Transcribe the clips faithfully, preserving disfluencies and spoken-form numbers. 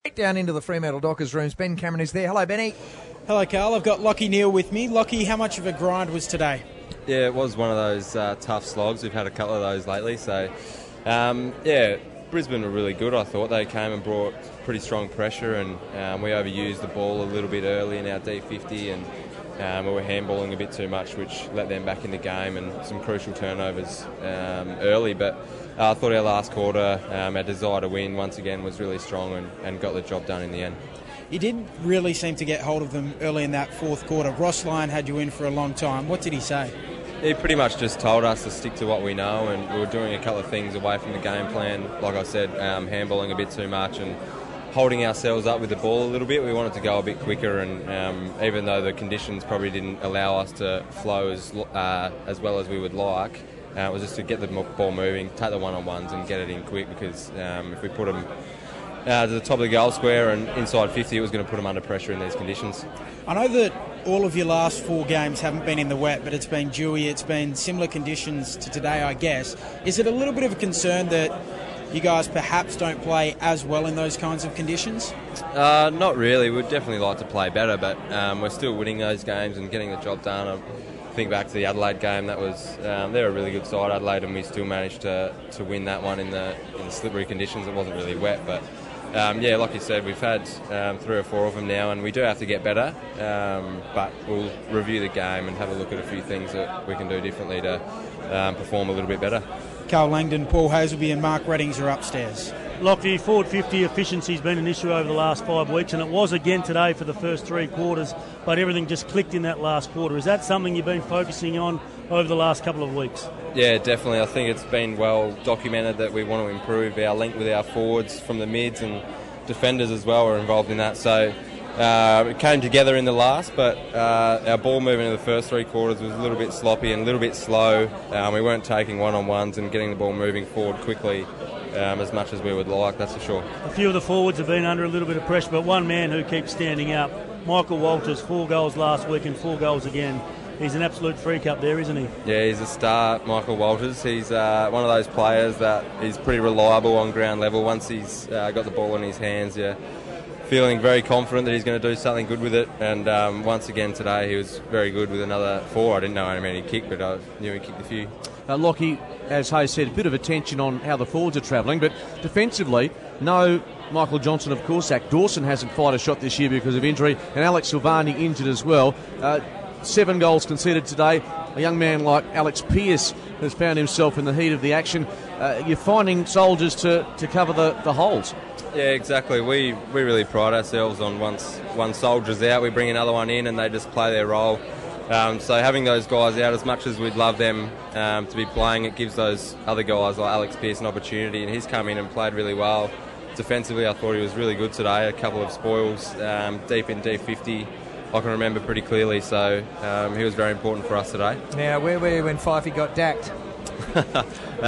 Down into the Fremantle Dockers rooms. Ben Cameron is there. Hello, Benny. Hello, Carl. I've got Lockie Neal with me. Lockie, how much of a grind was today? Yeah, it was one of those uh, tough slogs. We've had a couple of those lately. So, um, yeah, Brisbane were really good, I thought. They came and brought pretty strong pressure, and um, we overused the ball a little bit early in our D fifty, and um, we were handballing a bit too much, which let them back in the game, and some crucial turnovers um, early. But uh, I thought our last quarter, um, our desire to win once again was really strong, and, and got the job done in the end. You did really seem to get hold of them early in that fourth quarter. Ross Lyon had you in for a long time. What did he say? He pretty much just told us to stick to what we know, and we were doing a couple of things away from the game plan. Like I said, um, handballing a bit too much and holding ourselves up with the ball a little bit. We wanted to go a bit quicker, and um, even though the conditions probably didn't allow us to flow as uh, as well as we would like, uh, it was just to get the ball moving, take the one-on-ones and get it in quick, because um, if we put them Uh, to the top of the goal square and inside fifty, it was going to put them under pressure in these conditions. I know that all of your last four games haven't been in the wet, but it's been dewy, it's been similar conditions to today, I guess. Is it a little bit of a concern that you guys perhaps don't play as well in those kinds of conditions? Uh, not really. We'd definitely like to play better, but um, we're still winning those games and getting the job done. I think back to the Adelaide game, that was um, they're a really good side, Adelaide, and we still managed to, to win that one in the, in the slippery conditions. It wasn't really wet, but Um, yeah, like you said, we've had um, three or four of them now, and we do have to get better, um, but we'll review the game and have a look at a few things that we can do differently to um, perform a little bit better. Carl Langdon, Paul Hazelby and Mark Reddings are upstairs. Lockie, forward fifty efficiency has been an issue over the last five weeks, and it was again today for the first three quarters, but everything just clicked in that last quarter. Is that something you've been focusing on over the last couple of weeks? Yeah, definitely. I think it's been well documented that we want to improve our link with our forwards from the mids, and defenders as well are involved in that. So uh, it came together in the last, but uh, our ball movement in the first three quarters was a little bit sloppy and a little bit slow. Um, we weren't taking one-on-ones and getting the ball moving forward quickly um, as much as we would like, that's for sure. A few of the forwards have been under a little bit of pressure, but one man who keeps standing up, Michael Walters, four goals last week and four goals again. He's an absolute freak up there, isn't he? Yeah, he's a star, Michael Walters. He's uh, one of those players that is pretty reliable on ground level. Once he's uh, got the ball in his hands, yeah, feeling very confident that he's going to do something good with it. And um, once again today, he was very good with another four. I didn't know how many he kicked, but I knew he kicked a few. Uh, Lockie, as Hayes said, a bit of attention on how the forwards are travelling, but defensively, no Michael Johnson, of course. Zach Dawson hasn't fired a shot this year because of injury, and Alex Silvani injured as well. Uh, Seven goals conceded today. A young man like Alex Pearce has found himself in the heat of the action. Uh, you're finding soldiers to, to cover the, the holes. Yeah, exactly. We we really pride ourselves on once one soldier's out, we bring another one in and they just play their role. Um, so having those guys out, as much as we'd love them um, to be playing, it gives those other guys like Alex Pearce an opportunity, and he's come in and played really well. Defensively, I thought he was really good today. A couple of spoils um, deep in D fifty. I can remember pretty clearly, so um, he was very important for us today. Now, where were you when Fifey got dacked? uh,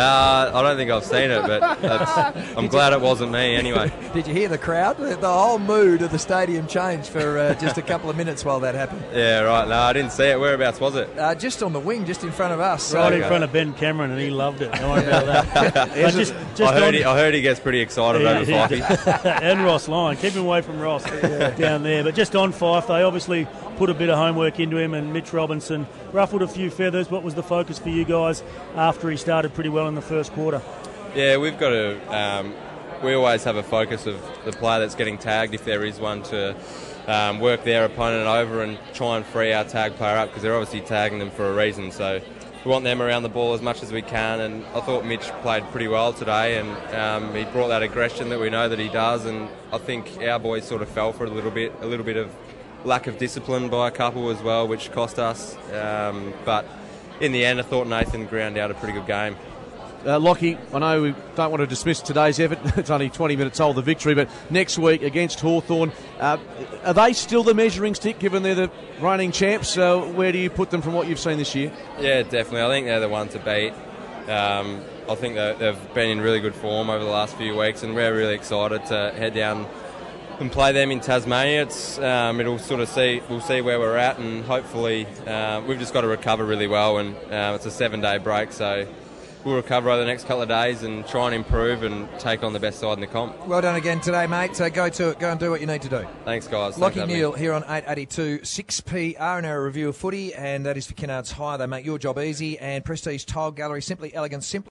I don't think I've seen it, but that's, I'm glad it wasn't me anyway. Did you hear the crowd? The whole mood of the stadium changed for uh, just a couple of minutes while that happened. Yeah, right. No, I didn't see it. Whereabouts was it? Uh, just on the wing, just in front of us. Right so, in front of Ben Cameron, and he loved it. Don't worry about that. just, just I, heard on, he, I heard he gets pretty excited yeah, over yeah. Fifey. And Ross Lyon. Keep him away from Ross yeah. down there. But just on Fife, they obviously put a bit of homework into him, and Mitch Robinson ruffled a few feathers. What was the focus for you guys after he started pretty well in the first quarter? Yeah, we've got to... Um, we always have a focus of the player that's getting tagged, if there is one, to um, work their opponent over and try and free our tag player up, because they're obviously tagging them for a reason. So we want them around the ball as much as we can, and I thought Mitch played pretty well today, and um, he brought that aggression that we know that he does, and I think our boys sort of fell for it a little bit, a little bit of lack of discipline by a couple as well, which cost us. Um, but in the end, I thought Nathan ground out a pretty good game. Uh, Lockie, I know we don't want to dismiss today's effort. It's only twenty minutes old, the victory, but next week against Hawthorn, uh, are they still the measuring stick, given they're the reigning champs? Uh, where do you put them from what you've seen this year? Yeah, definitely. I think they're the one to beat. Um, I think they've been in really good form over the last few weeks, and we're really excited to head down and play them in Tasmania. It's um, it'll sort of see we'll see where we're at, and hopefully uh, we've just got to recover really well. And uh, it's a seven-day break, so we'll recover over the next couple of days and try and improve and take on the best side in the comp. Well done again today, mate. So go to it. Go and do what you need to do. Thanks, guys. Lockie Thanks, Neal here on eight eighty-two six P R and our review of footy, and that is for Kennards Hire. They make your job easy. And Prestige Tile Gallery, simply elegant, simply.